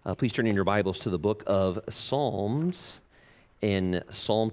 Please turn in your Bibles to the book of Psalms, in Psalm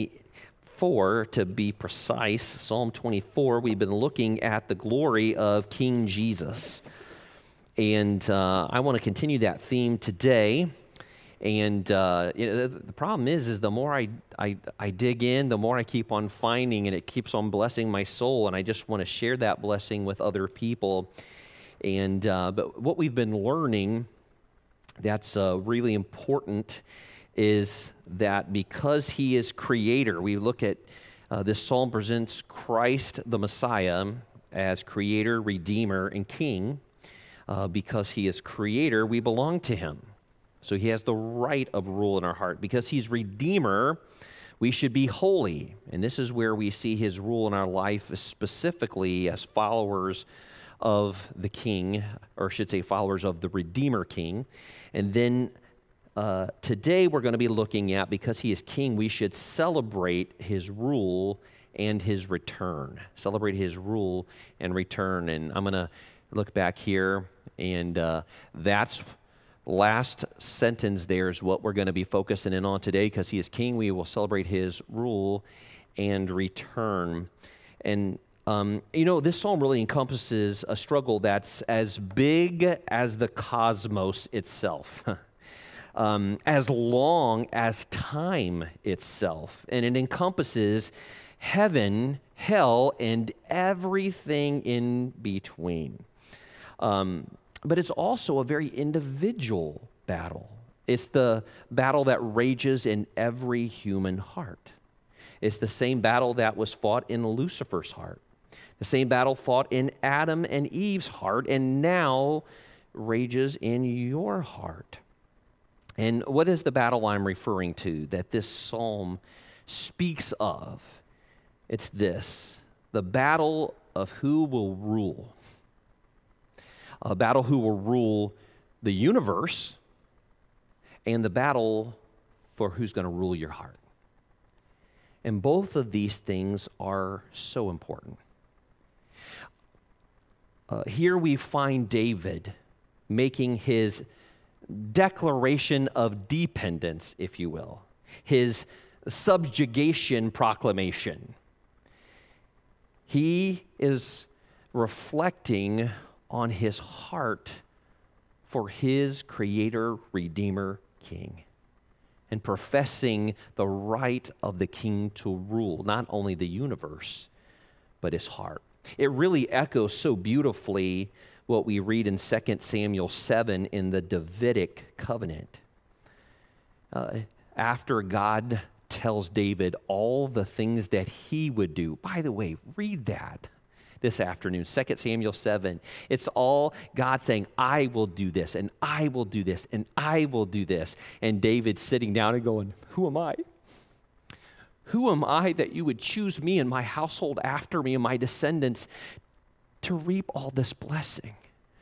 24 to be precise. Psalm 24, we've been looking at the glory of King Jesus. And I want to continue that theme today. And the problem is the more I dig in, the more I keep on finding, and it keeps on blessing my soul. And I just want to share that blessing with other people. And but what we've been learning that's really important is that because he is creator, we look at this psalm presents Christ the Messiah as creator, redeemer, and king. Because he is creator, we belong to him. So he has the right of rule in our heart. Because he's redeemer, we should be holy. And this is where we see his rule in our life, specifically as followers of the king, or I should say followers of the Redeemer King. And then today we're going to be looking at, because he is king, we should celebrate his rule and his return. Celebrate his rule and return. And I'm going to look back here, and that's last sentence there is what we're going to be focusing in on today. Because he is king, we will celebrate his rule and return. And this psalm really encompasses a struggle that's as big as the cosmos itself, as long as time itself. And it encompasses heaven, hell, and everything in between. But it's also a very individual battle. It's the battle that rages in every human heart. It's the same battle that was fought in Lucifer's heart. The same battle fought in Adam and Eve's heart, and now rages in your heart. And what is the battle I'm referring to that this psalm speaks of? It's this: the battle of who will rule. A battle who will rule the universe, and the battle for who's going to rule your heart. And both of these things are so important. Here we find David making his declaration of dependence, if you will, his subjugation proclamation. He is reflecting on his heart for his creator, redeemer, king, and professing the right of the king to rule not only the universe, but his heart. It really echoes so beautifully what we read in 2 Samuel 7 in the Davidic covenant. After God tells David all the things that he would do. By the way, read that this afternoon, 2 Samuel 7. It's all God saying, I will do this, and I will do this, and I will do this. And David sitting down and going, who am I? Who am I that you would choose me and my household after me and my descendants to reap all this blessing?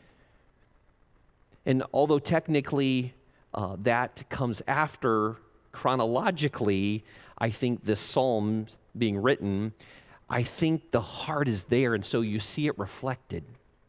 And although technically that comes after, chronologically, I think this psalm being written, I think the heart is there, and so you see it reflected.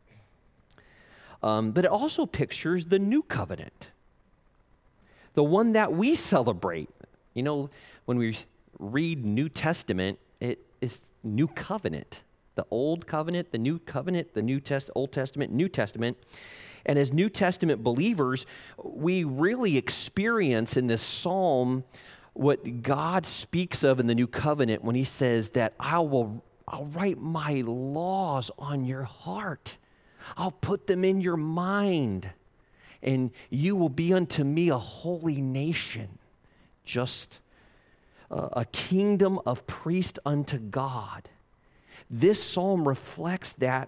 But it also pictures the new covenant, the one that we celebrate. You know, when we read New Testament, it is New Covenant. The Old Covenant, the New Covenant, the Old Testament, New Testament. And as New Testament believers, we really experience in this psalm what God speaks of in the New Covenant when he says that I'll write my laws on your heart. I'll put them in your mind. And you will be unto me a holy nation, just a kingdom of priests unto God. This psalm reflects that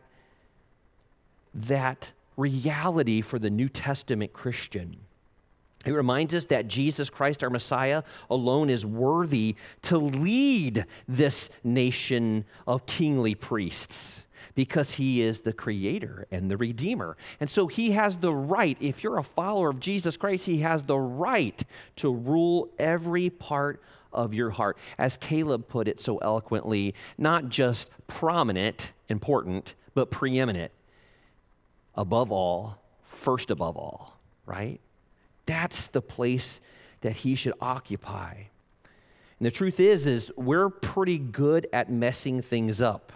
reality for the New Testament Christian. It reminds us that Jesus Christ, our Messiah, alone is worthy to lead this nation of kingly priests because he is the creator and the redeemer. And so he has the right, if you're a follower of Jesus Christ, he has the right to rule every part of your heart. As Caleb put it so eloquently, not just prominent, important, but preeminent. Above all, first above all, right? That's the place that he should occupy. And the truth is we're pretty good at messing things up.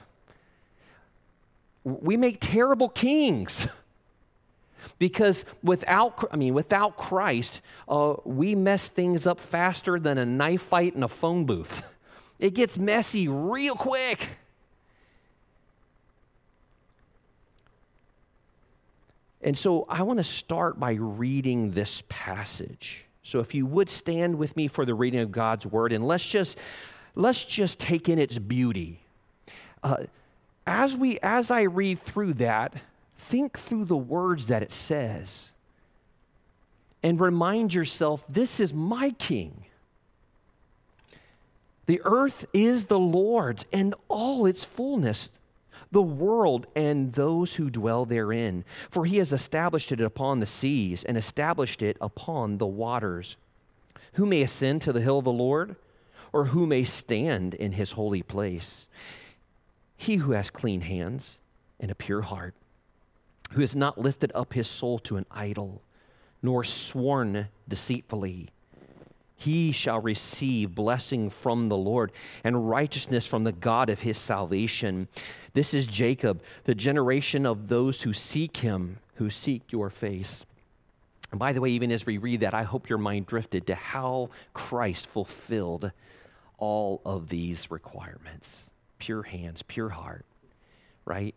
We make terrible kings because without Christ, we mess things up faster than a knife fight in a phone booth. It gets messy real quick. And so I want to start by reading this passage. So if you would stand with me for the reading of God's word, and let's just take in its beauty. As I read through that, think through the words that it says, and remind yourself, this is my king. The earth is the Lord's and all its fullness, the world and those who dwell therein. For he has established it upon the seas and established it upon the waters. Who may ascend to the hill of the Lord, or who may stand in his holy place? He who has clean hands and a pure heart, who has not lifted up his soul to an idol, nor sworn deceitfully, he shall receive blessing from the Lord and righteousness from the God of his salvation. This is Jacob, the generation of those who seek him, who seek your face. And by the way, even as we read that, I hope your mind drifted to how Christ fulfilled all of these requirements. Pure hands, pure heart, right?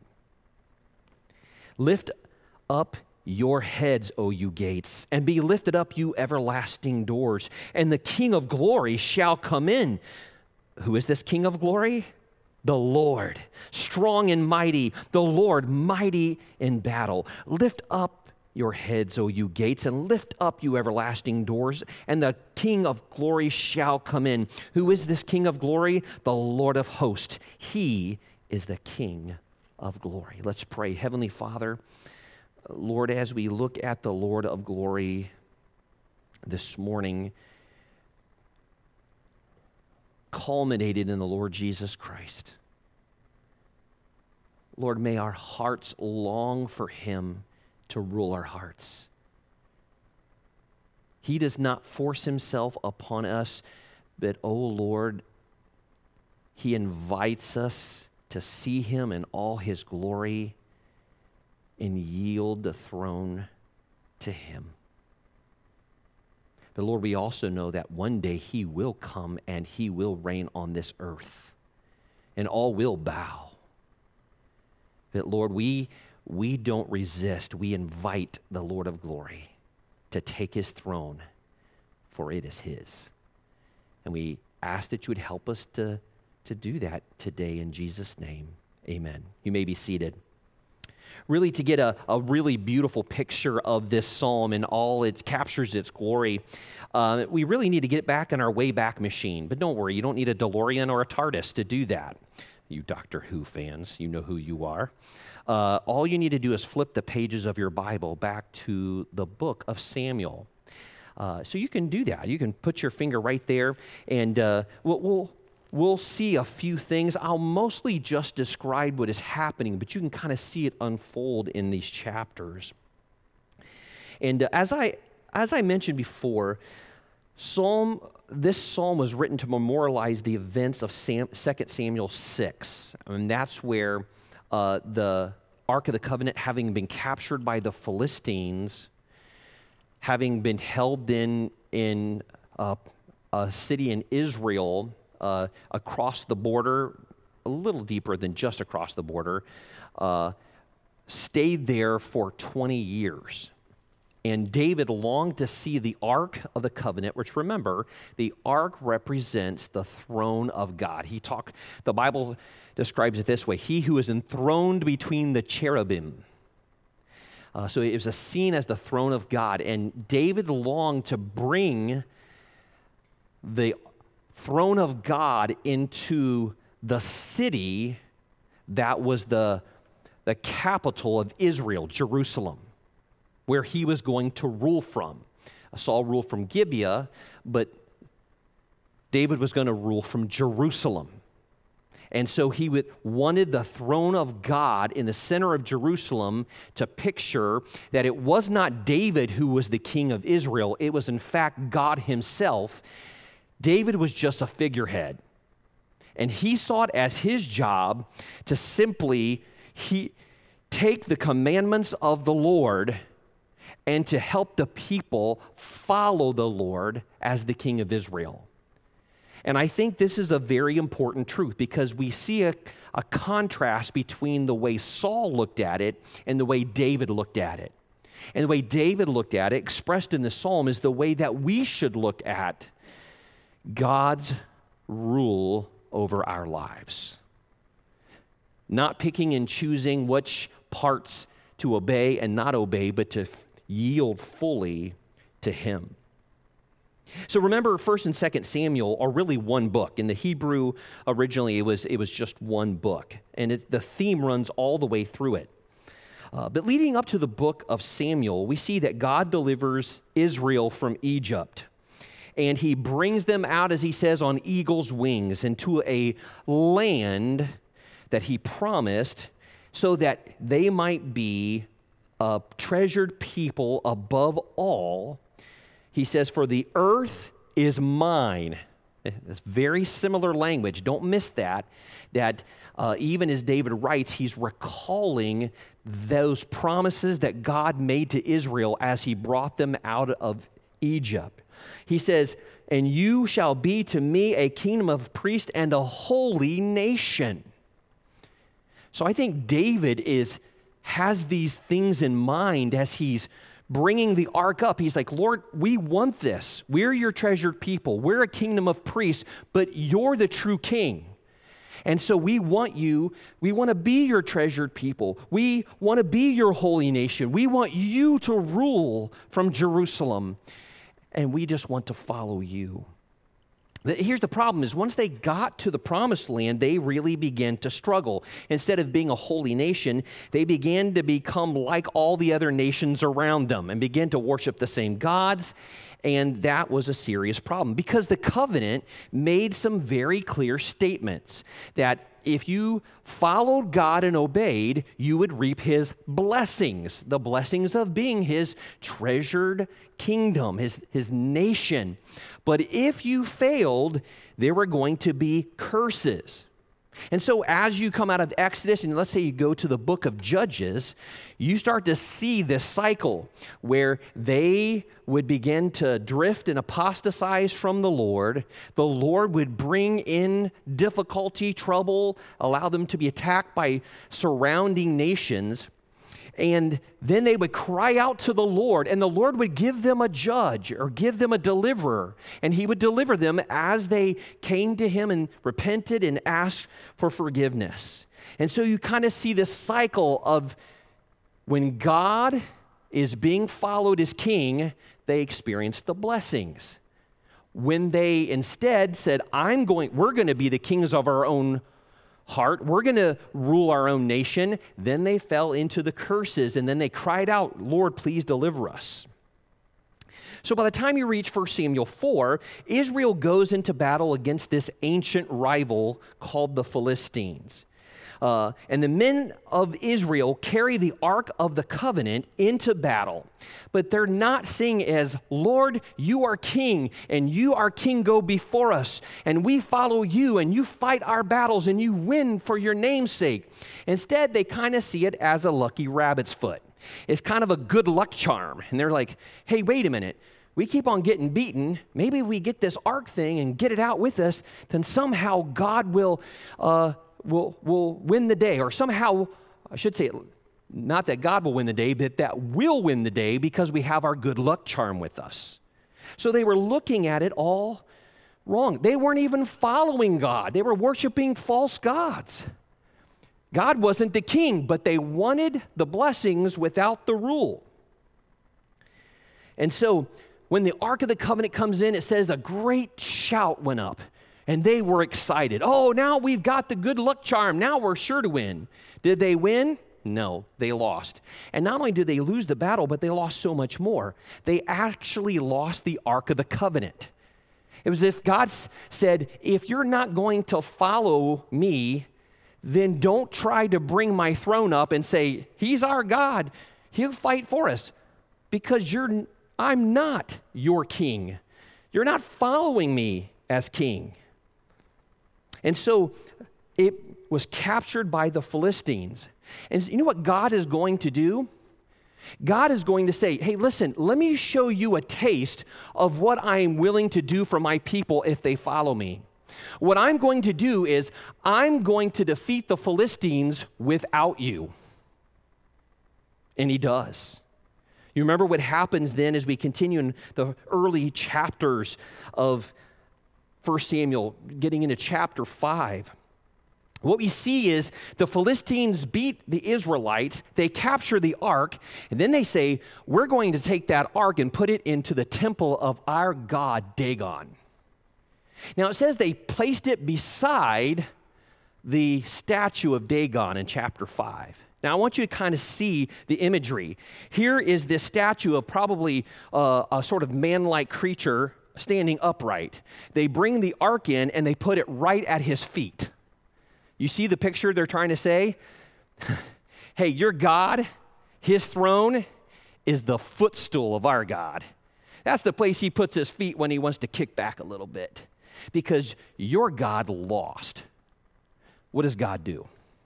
Lift up your heads, O you gates, and be lifted up, you everlasting doors, and the King of glory shall come in. Who is this King of glory? The Lord, strong and mighty, the Lord mighty in battle. Lift up your heads, O you gates, and lift up, you everlasting doors, and the King of glory shall come in. Who is this King of glory? The Lord of hosts. He is the King of glory. Let's pray. Heavenly Father, Lord, as we look at the Lord of glory this morning, culminated in the Lord Jesus Christ, Lord, may our hearts long for him to rule our hearts. He does not force himself upon us, but, oh Lord, he invites us to see him in all his glory and yield the throne to him. But Lord, we also know that one day he will come and he will reign on this earth, and all will bow. But Lord, we don't resist. We invite the Lord of glory to take his throne, for it is his. And we ask that you would help us to do that today in Jesus' name. Amen. You may be seated. Really, to get a really beautiful picture of this psalm and all it captures its glory, we really need to get back in our Wayback Machine. But don't worry, you don't need a DeLorean or a TARDIS to do that. You Doctor Who fans, you know who you are. All you need to do is flip the pages of your Bible back to the book of Samuel. So you can do that. You can put your finger right there, and we'll see a few things. I'll mostly just describe what is happening, but you can kind of see it unfold in these chapters. And as I mentioned before, this psalm was written to memorialize the events of 2 Samuel 6. And that's where the Ark of the Covenant, having been captured by the Philistines, having been held in a city in Israel, across the border, a little deeper than just across the border, stayed there for 20 years. And David longed to see the Ark of the Covenant, which, remember, the Ark represents the throne of God. The Bible describes it this way: he who is enthroned between the cherubim. So it was a scene as the throne of God. And David longed to bring the throne of God into the city that was the capital of Israel, Jerusalem, where he was going to rule from. Saul ruled from Gibeah, but David was going to rule from Jerusalem. And so he wanted the throne of God in the center of Jerusalem to picture that it was not David who was the king of Israel. It was, in fact, God himself. David was just a figurehead. And he saw it as his job to simply take the commandments of the Lord and to help the people follow the Lord as the king of Israel. And I think this is a very important truth because we see a contrast between the way Saul looked at it and the way David looked at it. And the way David looked at it, expressed in the psalm, is the way that we should look at God's rule over our lives. Not picking and choosing which parts to obey and not obey, but to yield fully to him. So remember, 1st and 2nd Samuel are really one book. In the Hebrew, originally, it was just one book. And the theme runs all the way through it. But leading up to the book of Samuel, we see that God delivers Israel from Egypt. And he brings them out, as he says, on eagle's wings into a land that he promised so that they might be a treasured people above all. He says, for the earth is mine. It's very similar language. Don't miss that even as David writes, he's recalling those promises that God made to Israel as he brought them out of Egypt. He says, and you shall be to me a kingdom of priests and a holy nation. So I think David has these things in mind as he's bringing the ark up. He's like, Lord, we want this. We're your treasured people. We're a kingdom of priests, but you're the true king. And so we want you. We want to be your treasured people. We want to be your holy nation. We want you to rule from Jerusalem. And we just want to follow you. Here's the problem is once they got to the promised land, they really began to struggle. Instead of being a holy nation, they began to become like all the other nations around them and begin to worship the same gods. And that was a serious problem because the covenant made some very clear statements that if you followed God and obeyed, you would reap his blessings, the blessings of being his treasured kingdom, his nation. But if you failed, there were going to be curses. And so as you come out of Exodus, and let's say you go to the book of Judges, you start to see this cycle where they would begin to drift and apostatize from the Lord. The Lord would bring in difficulty, trouble, allow them to be attacked by surrounding nations. And then they would cry out to the Lord, and the Lord would give them a judge or give them a deliverer, and he would deliver them as they came to him and repented and asked for forgiveness. And so you kind of see this cycle of when God is being followed as king, they experience the blessings. When they instead said, we're going to be the kings of our own heart, we're going to rule our own nation, then they fell into the curses, and then they cried out, Lord, please deliver us. So by the time you reach 1 Samuel 4, Israel goes into battle against this ancient rival called the Philistines. And the men of Israel carry the Ark of the Covenant into battle. But they're not saying as, Lord, you are king, and you are king, go before us, and we follow you, and you fight our battles, and you win for your name's sake. Instead, they kind of see it as a lucky rabbit's foot. It's kind of a good luck charm. And they're like, hey, wait a minute. We keep on getting beaten. Maybe if we get this ark thing and get it out with us, then somehow God will win the day, or somehow, I should say, not that God will win the day, but that we'll win the day because we have our good luck charm with us. So they were looking at it all wrong. They weren't even following God. They were worshiping false gods. God wasn't the king, but they wanted the blessings without the rule. And so when the Ark of the Covenant comes in, it says a great shout went up. And they were excited. Oh, now we've got the good luck charm. Now we're sure to win. Did they win? No, they lost. And not only did they lose the battle, but they lost so much more. They actually lost the Ark of the Covenant. It was as if God said, if you're not going to follow me, then don't try to bring my throne up and say, he's our God. He'll fight for us. Because I'm not your king. You're not following me as king. And so it was captured by the Philistines. And you know what God is going to do? God is going to say, hey, listen, let me show you a taste of what I am willing to do for my people if they follow me. What I'm going to do is I'm going to defeat the Philistines without you. And he does. You remember what happens then as we continue in the early chapters of 1 Samuel, getting into chapter 5. What we see is the Philistines beat the Israelites, they capture the ark, and then they say, we're going to take that ark and put it into the temple of our god Dagon. Now it says they placed it beside the statue of Dagon in chapter 5. Now I want you to kind of see the imagery. Here is this statue of probably a sort of man-like creature standing upright. They bring the ark in and they put it right at his feet. You see the picture they're trying to say? Hey, your God, his throne is the footstool of our God. That's the place he puts his feet when he wants to kick back a little bit. Because your God lost. What does God do?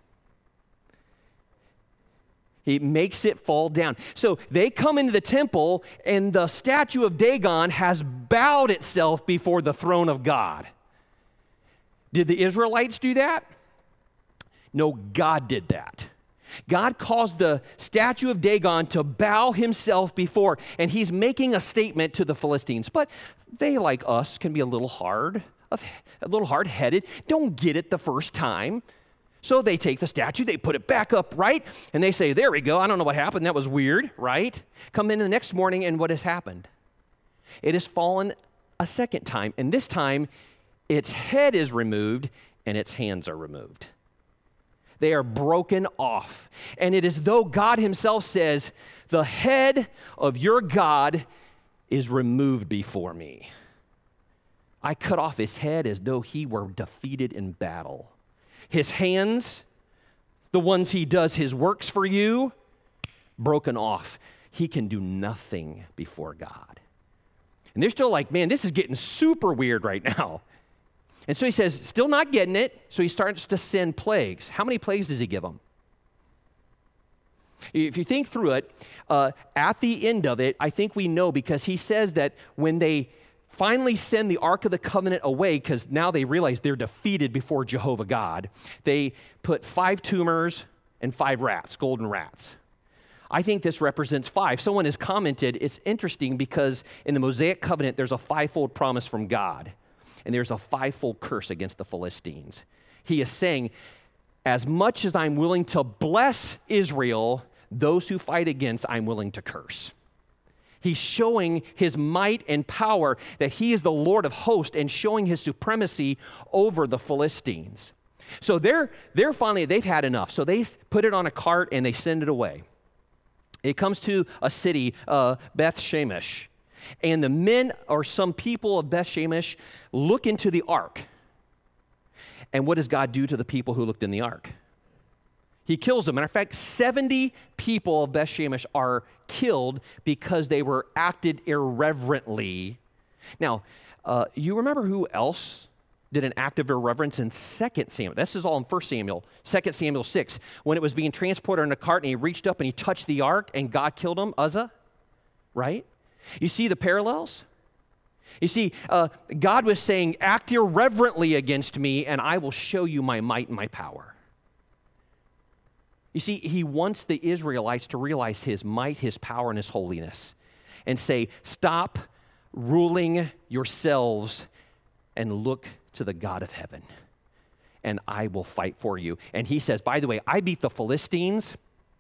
He makes it fall down. So they come into the temple and the statue of Dagon has bowed itself before the throne of God. Did the Israelites do that? No, God did that. God caused the statue of Dagon to bow himself before, and he's making a statement to the Philistines. But they, like us, can be a little hard-headed, don't get it the first time. So they take the statue, they put it back up, right? And they say, there we go, I don't know what happened, that was weird, right? Come in the next morning, and what has happened? It has fallen a second time, and this time, its head is removed, and its hands are removed. They are broken off. And it is though God himself says, the head of your God is removed before me. I cut off his head as though he were defeated in battle. His hands, the ones he does his works for you, broken off. He can do nothing before God. And they're still like, man, this is getting super weird right now. And so he says, still not getting it, so he starts to send plagues. How many plagues does he give them? If you think through it, at the end of it, I think we know because he says that when they finally send the Ark of the Covenant away, because now they realize they're defeated before Jehovah God, they put 5 tumors and 5 rats, golden rats. I think this represents 5. Someone has commented, it's interesting because in the Mosaic Covenant, there's a 5-fold promise from God. And there's a 5-fold curse against the Philistines. He is saying, as much as I'm willing to bless Israel, those who fight against, I'm willing to curse. He's showing his might and power that he is the Lord of hosts and showing his supremacy over the Philistines. So they've had enough. So they put it on a cart and they send it away. It comes to a city, Beth Shemesh. And the men or some people of Beth Shemesh look into the ark. And what does God do to the people who looked in the ark? He kills them. Matter of fact, 70 people of Beth Shemesh are killed because they were acted irreverently. Now, you remember who else did an act of irreverence in 2 Samuel? This is all in 1 Samuel, 2 Samuel 6. When it was being transported in a cart and he reached up and he touched the ark and God killed him, Uzzah, right? You see the parallels? You see, God was saying, act irreverently against me, and I will show you my might and my power. You see, he wants the Israelites to realize his might, his power, and his holiness, and say, stop ruling yourselves and look to the God of heaven, and I will fight for you. And he says, by the way, I beat the Philistines,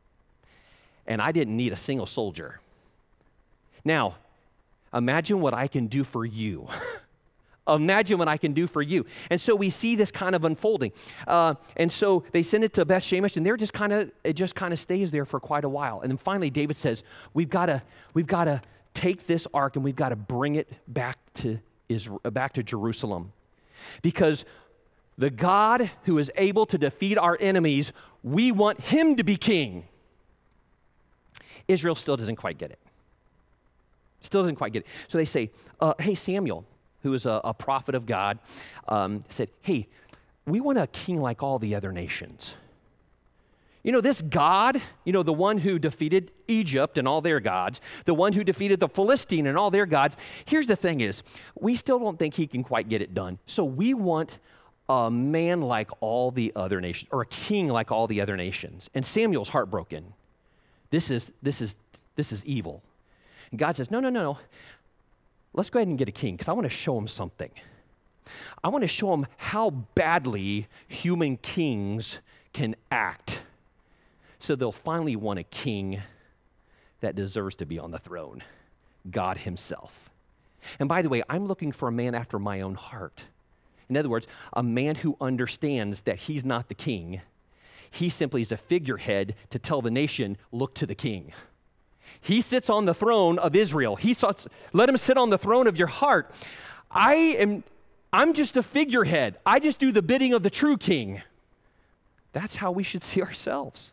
and I didn't need a single soldier. Now, imagine what I can do for you. Imagine what I can do for you. And so we see this kind of unfolding. And so they send it to Beth Shemesh, and it just kind of stays there for quite a while. And then finally David says, we've got to take this ark and we've got to bring it back to back to Jerusalem. Because the God who is able to defeat our enemies, we want him to be king. Israel still doesn't quite get it. Still doesn't quite get it. So they say, hey, Samuel, who is a prophet of God, said, hey, we want a king like all the other nations. You know, this God, you know, the one who defeated Egypt and all their gods, the one who defeated the Philistine and all their gods, here's the thing is, we still don't think he can quite get it done. So we want a man like all the other nations, or a king like all the other nations. And Samuel's heartbroken. This is evil. And God says, no. Let's go ahead and get a king, because I want to show him something. I want to show him how badly human kings can act. So they'll finally want a king that deserves to be on the throne, God himself. And by the way, I'm looking for a man after my own heart. In other words, a man who understands that he's not the king. He simply is a figurehead to tell the nation, look to the king. He sits on the throne of Israel. Let him sit on the throne of your heart. I'm just a figurehead. I just do the bidding of the true king. That's how we should see ourselves.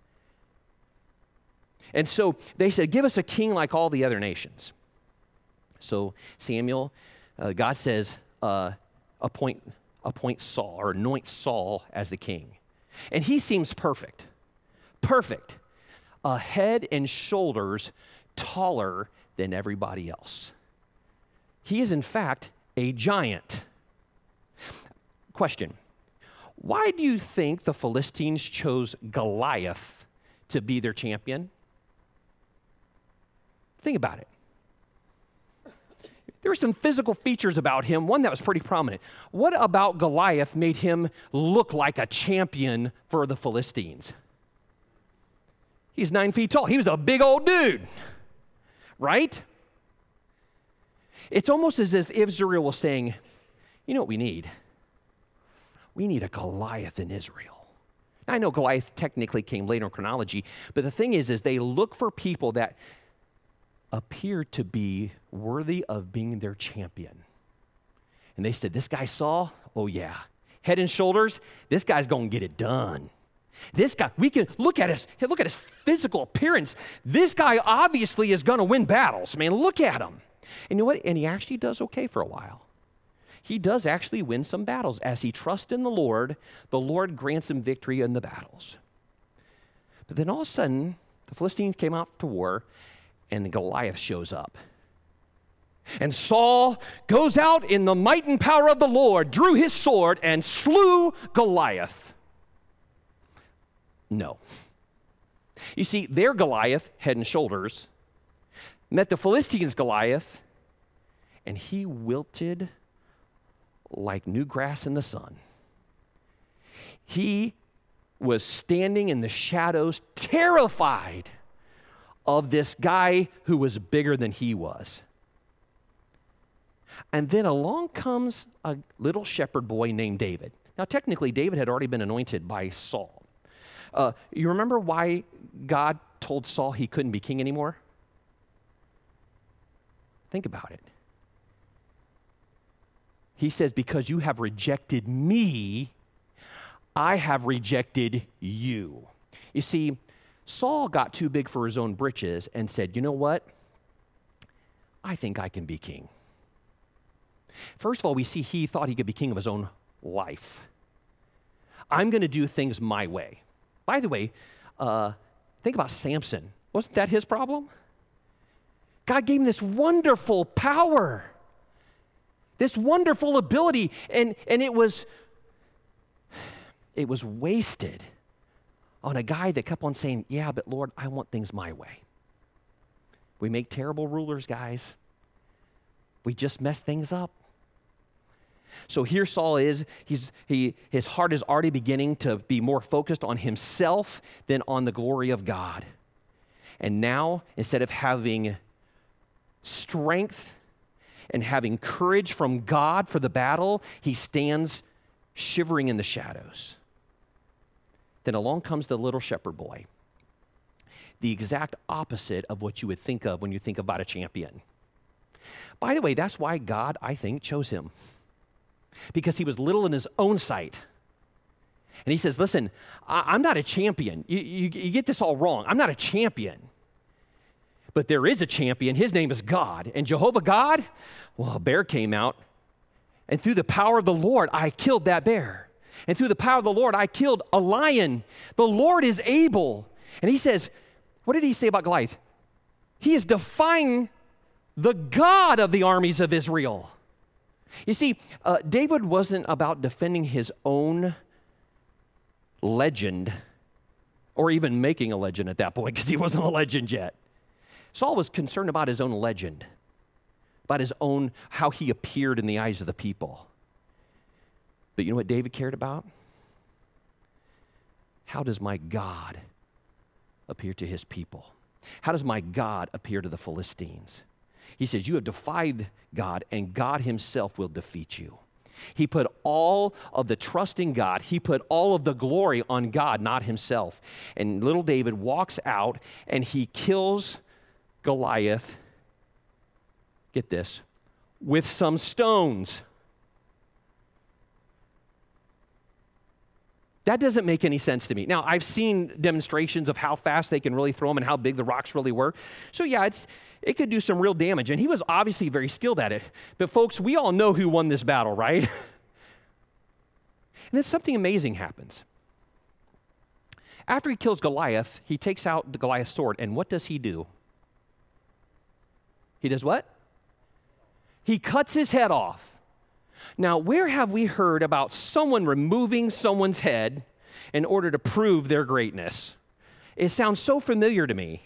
And so they said, give us a king like all the other nations. So Samuel, God says, appoint Saul, or anoint Saul as the king. And he seems perfect. Perfect. A head and shoulders taller than everybody else. He is, in fact, a giant. Question. Why do you think the Philistines chose Goliath to be their champion? Think about it. There were some physical features about him, one that was pretty prominent. What about Goliath made him look like a champion for the Philistines? He's 9 feet tall. He was a big old dude, right? It's almost as if Israel was saying, you know what we need? We need a Goliath in Israel. I know Goliath technically came later in chronology, but the thing is they look for people that appear to be worthy of being their champion. And they said, this guy Saul, oh yeah, head and shoulders, this guy's gonna get it done. This guy, we can look at his physical appearance. This guy obviously is gonna win battles. Man, look at him. And you know what? And he actually does okay for a while. He does actually win some battles. As he trusts in the Lord grants him victory in the battles. But then all of a sudden, the Philistines came out to war, and Goliath shows up. And Saul goes out in the might and power of the Lord, drew his sword, and slew Goliath. No. You see, their Goliath, head and shoulders, met the Philistines' Goliath, and he wilted like new grass in the sun. He was standing in the shadows, terrified of this guy who was bigger than he was. And then along comes a little shepherd boy named David. Now, technically, David had already been anointed by Saul. You remember why God told Saul he couldn't be king anymore? Think about it. He says, because you have rejected me, I have rejected you. You see, Saul got too big for his own britches and said, you know what? I think I can be king. First of all, we see he thought he could be king of his own life. I'm going to do things my way. By the way, think about Samson. Wasn't that his problem? God gave him this wonderful power, this wonderful ability, and it was wasted on a guy that kept on saying, yeah, but Lord, I want things my way. We make terrible rulers, guys. We just mess things up. So here Saul is, his heart is already beginning to be more focused on himself than on the glory of God. And now, instead of having strength and having courage from God for the battle, he stands shivering in the shadows. Then along comes the little shepherd boy, the exact opposite of what you would think of when you think about a champion. By the way, that's why God, I think, chose him. Because he was little in his own sight. And he says, listen, I'm not a champion. You get this all wrong. I'm not a champion. But there is a champion. His name is God. And Jehovah God, well, a bear came out. And through the power of the Lord, I killed that bear. And through the power of the Lord, I killed a lion. The Lord is able. And he says, what did he say about Goliath? He is defying the God of the armies of Israel. You see, David wasn't about defending his own legend or even making a legend at that point because he wasn't a legend yet. Saul was concerned about his own legend, about his own, how he appeared in the eyes of the people. But you know what David cared about? How does my God appear to his people? How does my God appear to the Philistines? He says, you have defied God, and God himself will defeat you. He put all of the trust in God. He put all of the glory on God, not himself. And little David walks out, and he kills Goliath, get this, with some stones. That doesn't make any sense to me. Now, I've seen demonstrations of how fast they can really throw them and how big the rocks really were. So yeah, it could do some real damage. And he was obviously very skilled at it. But folks, we all know who won this battle, right? And then something amazing happens. After he kills Goliath, he takes out the Goliath's sword. And what does he do? He does what? He cuts his head off. Now, where have we heard about someone removing someone's head in order to prove their greatness? It sounds so familiar to me.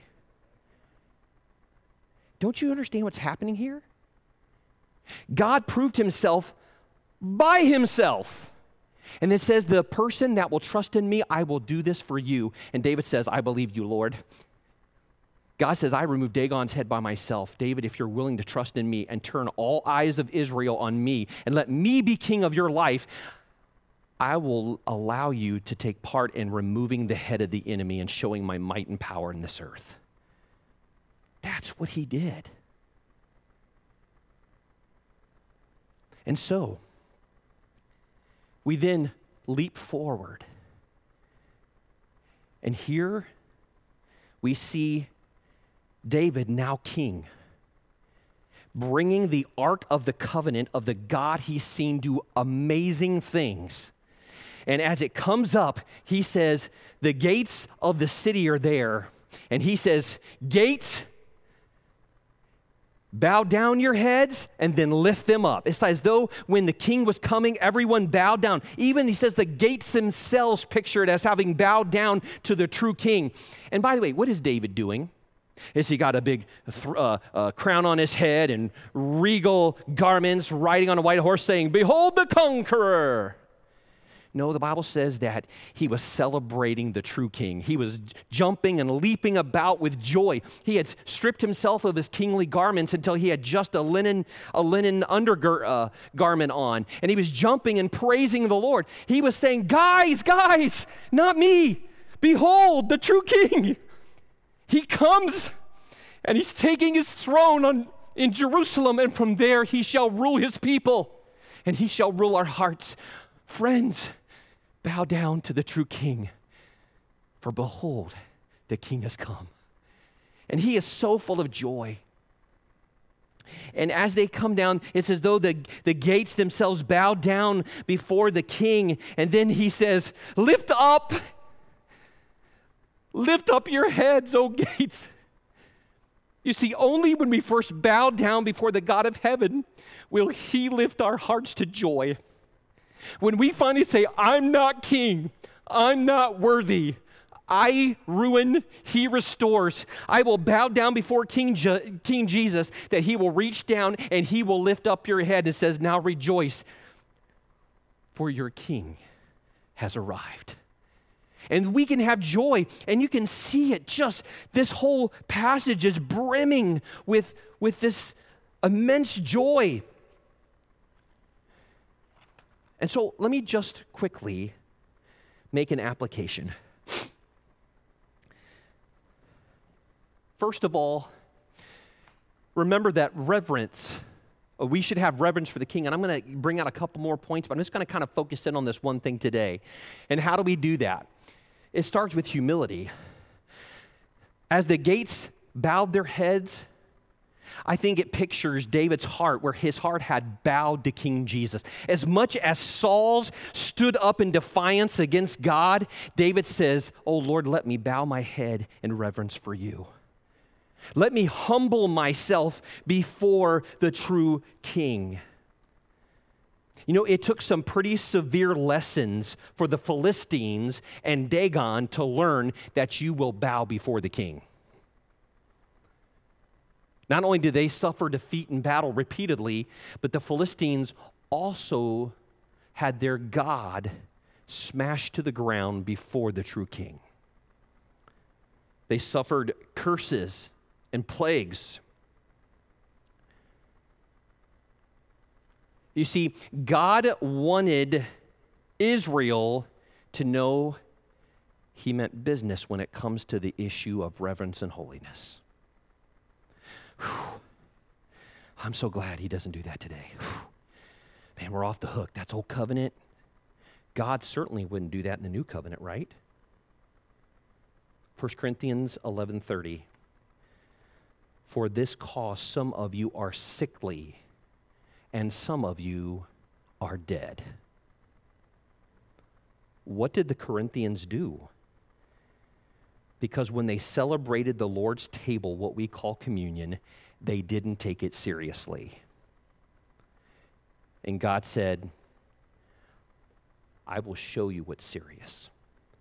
Don't you understand what's happening here? God proved himself by himself. And it says, the person that will trust in me, I will do this for you. And David says, I believe you, Lord. God says, I removed Dagon's head by myself. David, if you're willing to trust in me and turn all eyes of Israel on me and let me be king of your life, I will allow you to take part in removing the head of the enemy and showing my might and power in this earth. That's what he did. And so, we then leap forward. And here we see David, now king, bringing the Ark of the Covenant of the God he's seen do amazing things. And as it comes up, he says, the gates of the city are there. And he says, gates, bow down your heads and then lift them up. It's as though when the king was coming, everyone bowed down. Even, he says, the gates themselves pictured as having bowed down to the true king. And by the way, what is David doing? Is he got a big crown on his head and regal garments, riding on a white horse saying, behold the conqueror? No, the Bible says that he was celebrating the true king. He was jumping and leaping about with joy. He had stripped himself of his kingly garments until he had just a linen undergarment on. And he was jumping and praising the Lord. He was saying, guys, not me. Behold, the true king. He comes and he's taking his throne in Jerusalem, and from there he shall rule his people and he shall rule our hearts. Friends, bow down to the true king, for behold, the king has come. And he is so full of joy. And as they come down, it's as though the gates themselves bow down before the king. And then he says, lift up your heads, O gates. You see, only when we first bow down before the God of heaven will he lift our hearts to joy. When we finally say, I'm not king, I'm not worthy, I ruin, he restores. I will bow down before King Jesus, that he will reach down and he will lift up your head and says, now rejoice, for your king has arrived. And we can have joy, and you can see it. Just this whole passage is brimming with this immense joy. And so let me just quickly make an application. First of all, remember that reverence, we should have reverence for the king. And I'm going to bring out a couple more points, but I'm just going to kind of focus in on this one thing today. And how do we do that? It starts with humility. As the gates bowed their heads, I think it pictures David's heart, where his heart had bowed to King Jesus. As much as Saul's stood up in defiance against God, David says, "Oh Lord, let me bow my head in reverence for you. Let me humble myself before the true king." You know, it took some pretty severe lessons for the Philistines and Dagon to learn that you will bow before the king. Not only did they suffer defeat in battle repeatedly, but the Philistines also had their God smashed to the ground before the true king. They suffered curses and plagues. You see, God wanted Israel to know he meant business when it comes to the issue of reverence and holiness. Whew. I'm so glad he doesn't do that today. Whew. Man, we're off the hook. That's old covenant. God certainly wouldn't do that in the new covenant, right? 1 Corinthians 11:30. For this cause some of you are sickly, and some of you are dead. What did the Corinthians do? Because when they celebrated the Lord's table, what we call communion, they didn't take it seriously. And God said, I will show you what's serious.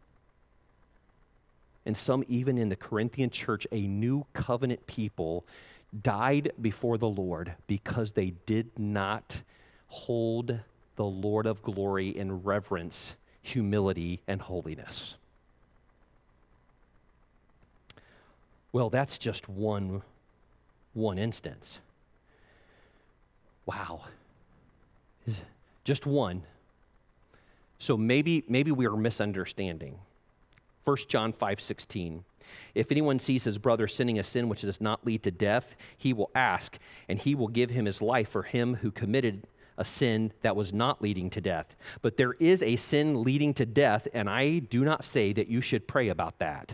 And some, even in the Corinthian church, a new covenant people, died before the Lord because they did not hold the Lord of glory in reverence, humility, and holiness. Well, that's just one instance. Wow. Just one. So maybe we are misunderstanding. 1 John 5:16. If anyone sees his brother sinning a sin which does not lead to death, he will ask, and he will give him his life for him who committed a sin that was not leading to death. But there is a sin leading to death, and I do not say that you should pray about that.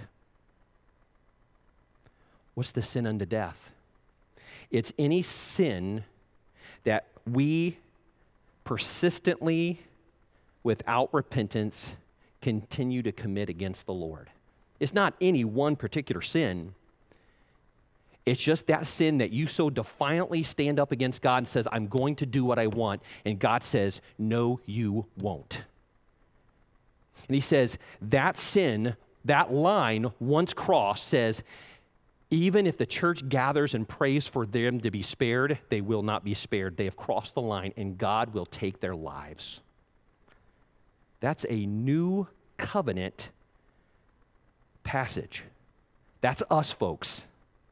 What's the sin unto death? It's any sin that we persistently, without repentance, continue to commit against the Lord. It's not any one particular sin. It's just that sin that you so defiantly stand up against God and says, I'm going to do what I want. And God says, no, you won't. And he says, that sin, that line, once crossed, says, even if the church gathers and prays for them to be spared, they will not be spared. They have crossed the line, and God will take their lives. That's a new covenant passage. That's us, folks.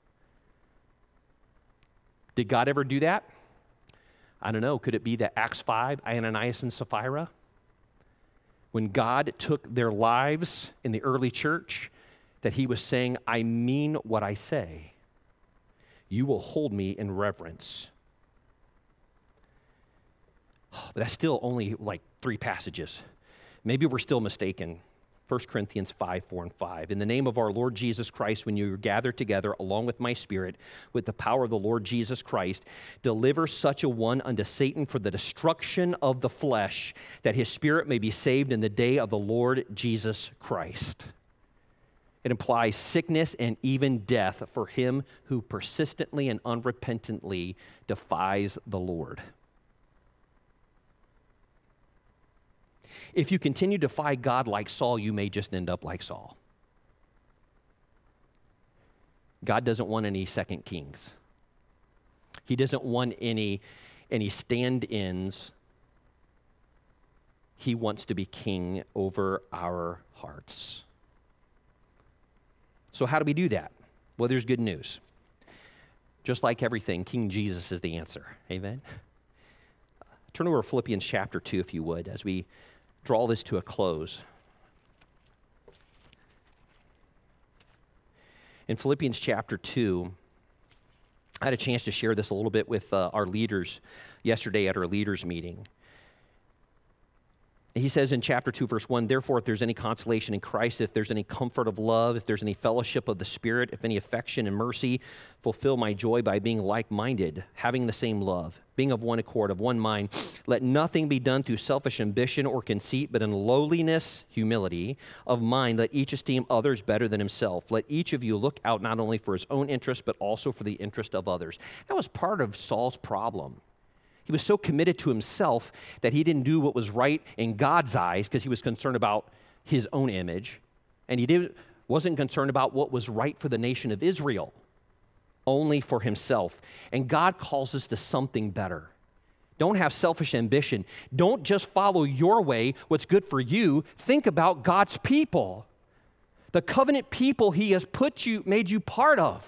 Did God ever do that? I don't know. Could it be that Acts 5, Ananias and Sapphira? When God took their lives in the early church, that he was saying, I mean what I say. You will hold me in reverence. But that's still only like 3 passages. Maybe we're still mistaken. 1 Corinthians 5, 4, and 5. In the name of our Lord Jesus Christ, when you gather together along with my spirit, with the power of the Lord Jesus Christ, deliver such a one unto Satan for the destruction of the flesh, that his spirit may be saved in the day of the Lord Jesus Christ. It implies sickness and even death for him who persistently and unrepentantly defies the Lord. If you continue to defy God like Saul, you may just end up like Saul. God doesn't want any second kings. He doesn't want any stand-ins. He wants to be king over our hearts. So how do we do that? Well, there's good news. Just like everything, King Jesus is the answer. Amen? Turn over to Philippians chapter 2, if you would, as we draw this to a close. In Philippians chapter 2, I had a chance to share this a little bit with our leaders yesterday at our leaders meeting. He says in chapter 2, verse 1, therefore, if there's any consolation in Christ, if there's any comfort of love, if there's any fellowship of the Spirit, if any affection and mercy, fulfill my joy by being like-minded, having the same love, being of one accord, of one mind. Let nothing be done through selfish ambition or conceit, but in lowliness, humility of mind, let each esteem others better than himself. Let each of you look out not only for his own interest, but also for the interest of others. That was part of Saul's problem. He was so committed to himself that he didn't do what was right in God's eyes because he was concerned about his own image. And he wasn't concerned about what was right for the nation of Israel, only for himself. And God calls us to something better. Don't have selfish ambition. Don't just follow your way, what's good for you. Think about God's people, the covenant people he has made you part of.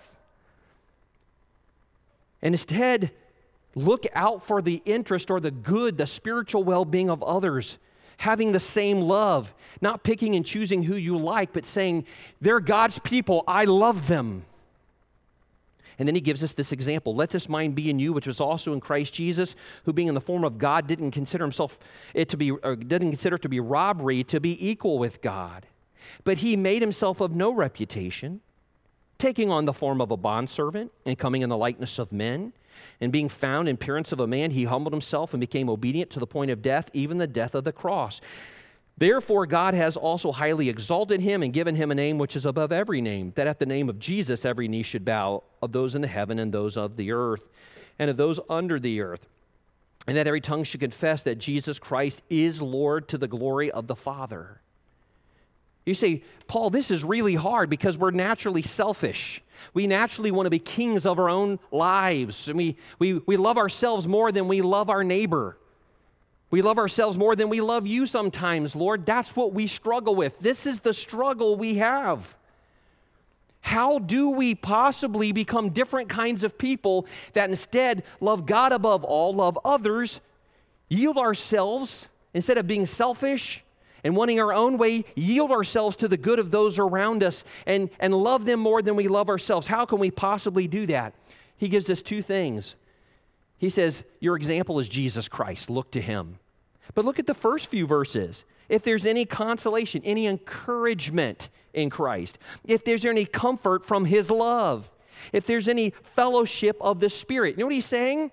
And instead, look out for the interest or the good, the spiritual well-being of others, having the same love, not picking and choosing who you like, but saying, they're God's people, I love them. And then he gives us this example. Let this mind be in you, which was also in Christ Jesus, who being in the form of God didn't consider it to be robbery to be equal with God. But he made himself of no reputation, taking on the form of a bondservant and coming in the likeness of men. And being found in appearance of a man, he humbled himself and became obedient to the point of death, even the death of the cross. Therefore, God has also highly exalted him and given him a name which is above every name, that at the name of Jesus every knee should bow, of those in the heaven and those of the earth, and of those under the earth, and that every tongue should confess that Jesus Christ is Lord to the glory of the Father. You say, Paul, this is really hard because we're naturally selfish. We naturally want to be kings of our own lives. And we love ourselves more than we love our neighbor. We love ourselves more than we love you sometimes, Lord. That's what we struggle with. This is the struggle we have. How do we possibly become different kinds of people that instead love God above all, love others, yield ourselves, instead of being selfish and wanting our own way, yield ourselves to the good of those around us and love them more than we love ourselves? How can we possibly do that? He gives us two things. He says, your example is Jesus Christ. Look to him. But look at the first few verses. If there's any consolation, any encouragement in Christ, if there's any comfort from his love, if there's any fellowship of the Spirit. You know what he's saying?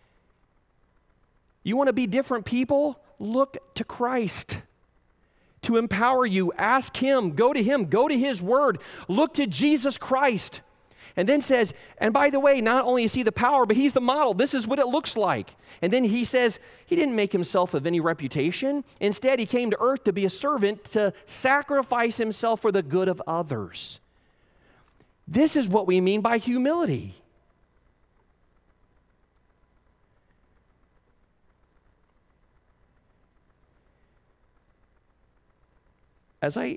You want to be different people? Look to Christ. To empower you, ask him, go to his word, look to Jesus Christ. And then says, and by the way, not only is he the power, but he's the model. This is what it looks like. And then he says, he didn't make himself of any reputation. Instead, he came to earth to be a servant, to sacrifice himself for the good of others. This is what we mean by humility. As I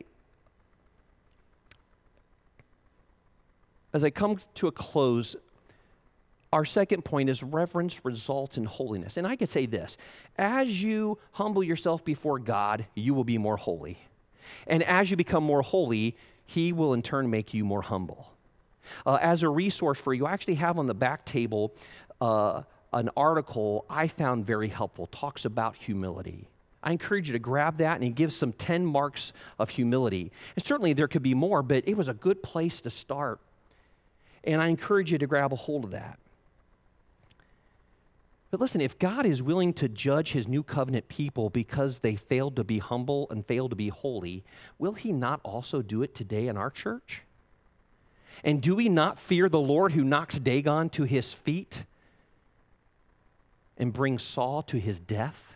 come to a close, our second point is reverence results in holiness. And I could say this, as you humble yourself before God, you will be more holy. And as you become more holy, he will in turn make you more humble. As a resource for you, I actually have on the back table an article I found very helpful, talks about humility. I encourage you to grab that, and he gives some 10 marks of humility. And certainly there could be more, but it was a good place to start. And I encourage you to grab a hold of that. But listen, if God is willing to judge his new covenant people because they failed to be humble and failed to be holy, will he not also do it today in our church? And do we not fear the Lord who knocks Dagon to his feet and brings Saul to his death?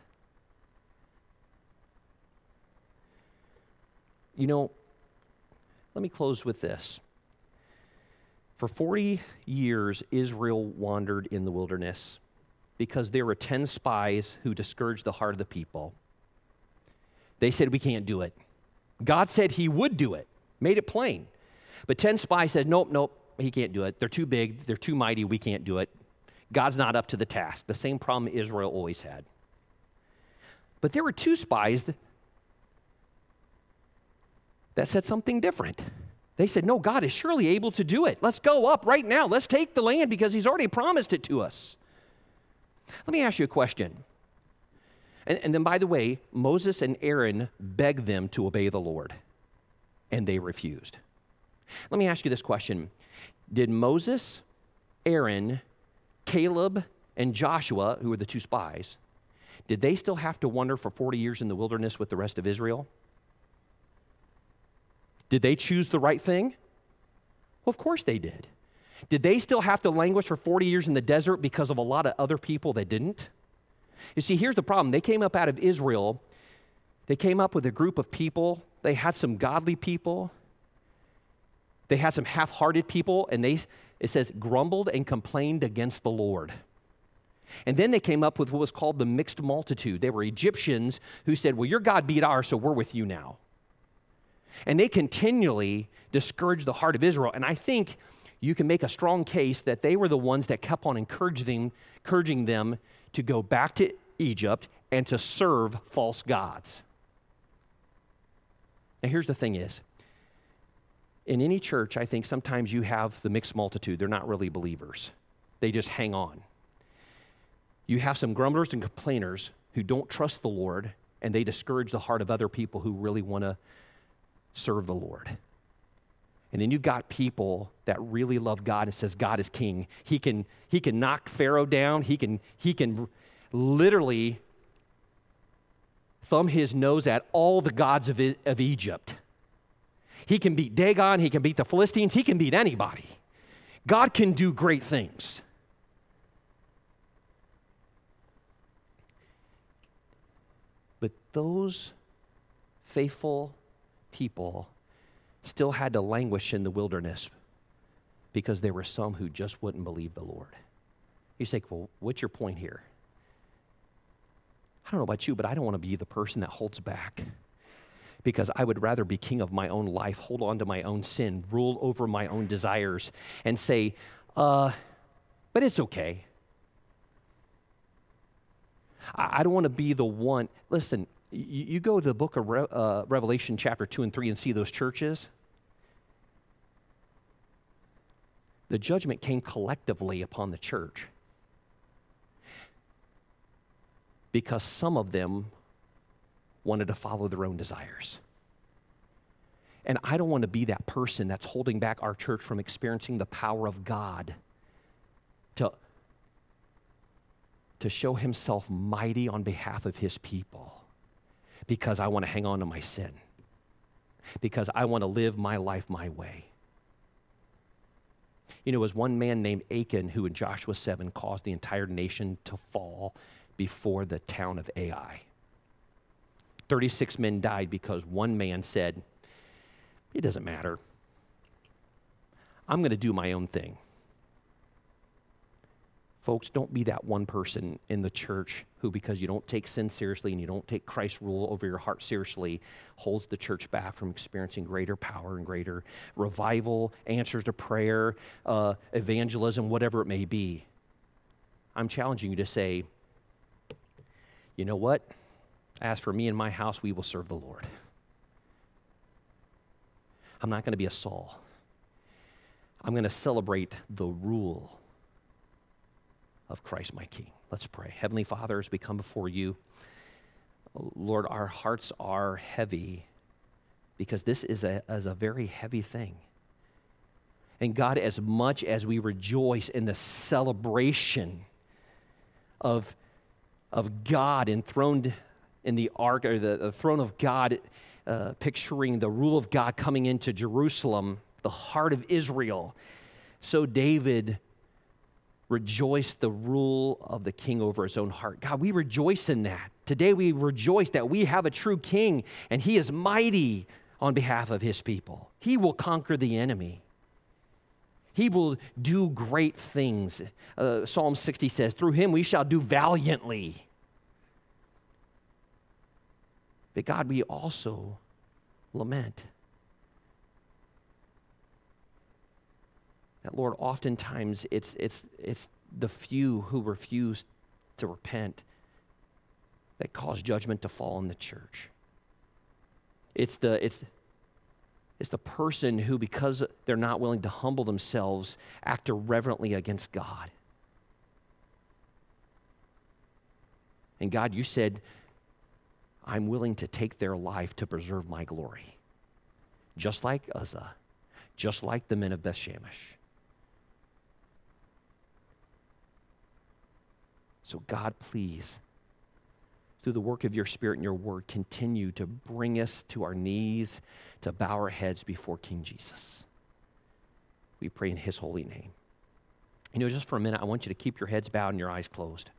You know, let me close with this. For 40 years, Israel wandered in the wilderness because there were 10 spies who discouraged the heart of the people. They said, we can't do it. God said he would do it, made it plain. But 10 spies said, nope, he can't do it. They're too big, they're too mighty, we can't do it. God's not up to the task. The same problem Israel always had. But there were 2 spies that said something different. They said, no, God is surely able to do it. Let's go up right now. Let's take the land because he's already promised it to us. Let me ask you a question. And then, by the way, Moses and Aaron begged them to obey the Lord, and they refused. Let me ask you this question. Did Moses, Aaron, Caleb, and Joshua, who were the two spies, did they still have to wander for 40 years in the wilderness with the rest of Israel? Did they choose the right thing? Well, of course they did. Did they still have to languish for 40 years in the desert because of a lot of other people that didn't? You see, here's the problem. They came up out of Israel. They came up with a group of people. They had some godly people. They had some half-hearted people, and it says, grumbled and complained against the Lord. And then they came up with what was called the mixed multitude. They were Egyptians who said, well, your God beat ours, so we're with you now. And they continually discouraged the heart of Israel. And I think you can make a strong case that they were the ones that kept on encouraging them to go back to Egypt and to serve false gods. Now here's the thing is, in any church, I think sometimes you have the mixed multitude. They're not really believers. They just hang on. You have some grumblers and complainers who don't trust the Lord, and they discourage the heart of other people who really want to serve the Lord. And then you've got people that really love God and says God is king. He can knock Pharaoh down. He can literally thumb his nose at all the gods of Egypt. He can beat Dagon. He can beat the Philistines. He can beat anybody. God can do great things. But those faithful people still had to languish in the wilderness because there were some who just wouldn't believe the Lord. You say, well, what's your point here? I don't know about you, but I don't want to be the person that holds back because I would rather be king of my own life, hold on to my own sin, rule over my own desires, and say, but it's okay. I don't want to be the one. Listen, you go to the book of Revelation chapter 2 and 3 and see those churches. The judgment came collectively upon the church because some of them wanted to follow their own desires. And I don't want to be that person that's holding back our church from experiencing the power of God to show himself mighty on behalf of his people. Because I want to hang on to my sin. Because I want to live my life my way. You know, it was one man named Achan who in Joshua 7 caused the entire nation to fall before the town of Ai. 36 men died because one man said, it doesn't matter. I'm going to do my own thing. Folks, don't be that one person in the church who, because you don't take sin seriously and you don't take Christ's rule over your heart seriously, holds the church back from experiencing greater power and greater revival, answers to prayer, evangelism, whatever it may be. I'm challenging you to say, you know what? As for me and my house, we will serve the Lord. I'm not going to be a Saul. I'm going to celebrate the rule of Christ my King. Let's pray. Heavenly Father, as we come before you, Lord, our hearts are heavy because this is a very heavy thing. And God, as much as we rejoice in the celebration of God enthroned in the ark, or the throne of God, picturing the rule of God coming into Jerusalem, the heart of Israel, so David rejoiced the rule of the king over his own heart. God, we rejoice in that. Today we rejoice that we have a true king and he is mighty on behalf of his people. He will conquer the enemy. He will do great things. Psalm 60 says, through him we shall do valiantly. But God, we also lament that, Lord, oftentimes it's the few who refuse to repent that cause judgment to fall on the church. It's the the person who, because they're not willing to humble themselves, act irreverently against God. And God, you said, I'm willing to take their life to preserve my glory. Just like Uzzah, just like the men of Bethshemesh. So God, please, through the work of your Spirit and your word, continue to bring us to our knees, to bow our heads before King Jesus. We pray in his holy name. Just for a minute, I want you to keep your heads bowed and your eyes closed.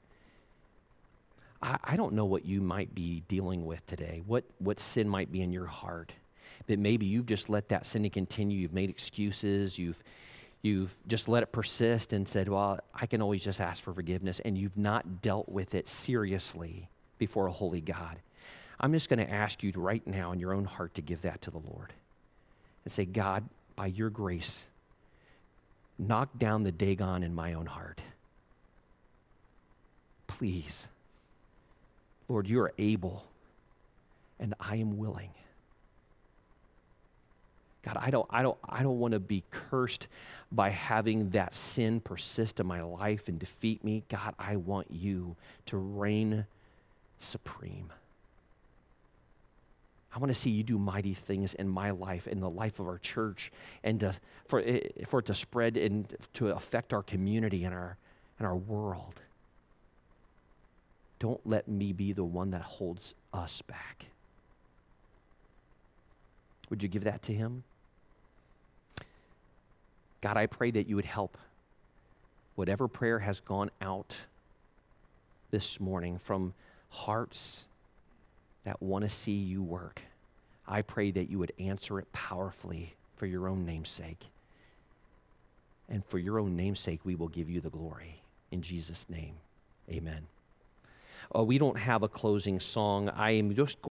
I don't know what you might be dealing with today, what sin might be in your heart, that maybe you've just let that sin continue, you've made excuses, you've just let it persist and said, well, I can always just ask for forgiveness, and you've not dealt with it seriously before a holy God. I'm just going to ask you to right now in your own heart to give that to the Lord and say, God, by your grace, knock down the Dagon in my own heart. Please. Lord, you are able, and I am willing. God, I don't want to be cursed by having that sin persist in my life and defeat me. God, I want you to reign supreme. I want to see you do mighty things in my life, in the life of our church, and for it to spread and to affect our community and our world. Don't let me be the one that holds us back. Would you give that to him? God, I pray that you would help whatever prayer has gone out this morning from hearts that want to see you work. I pray that you would answer it powerfully for your own name's sake. And for your own name's sake, we will give you the glory. In Jesus' name, amen. We don't have a closing song. I am just